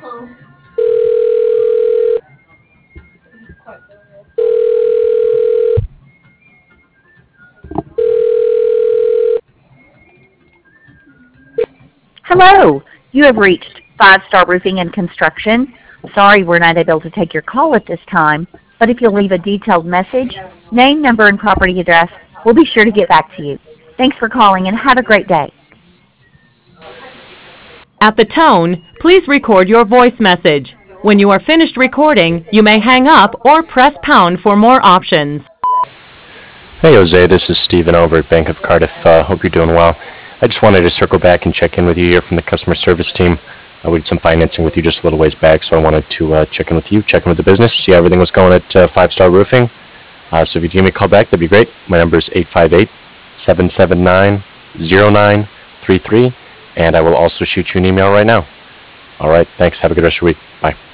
Hello, you have reached Five Star Roofing and Construction. Sorry we're not able to take your call at this time, but if you'll leave a detailed message, name, number, and property address, we'll be sure to get back to you. Thanks for calling and have a great day. At the tone, please record your voice message. When you are finished recording, you may hang up or press pound for more options. Hey Jose, this is Steven over at Bank of Cardiff. Hope you're doing well. I just wanted to circle back and check in with you here from the customer service team. We did some financing with you just a little ways back, so I wanted to check in with you, check in with the business, see how everything was going at Five Star Roofing. So if you give me a call back, that'd be great. My number is 858-779-0933, and I will also shoot you an email right now. All right, thanks. Have a good rest of your week. Bye.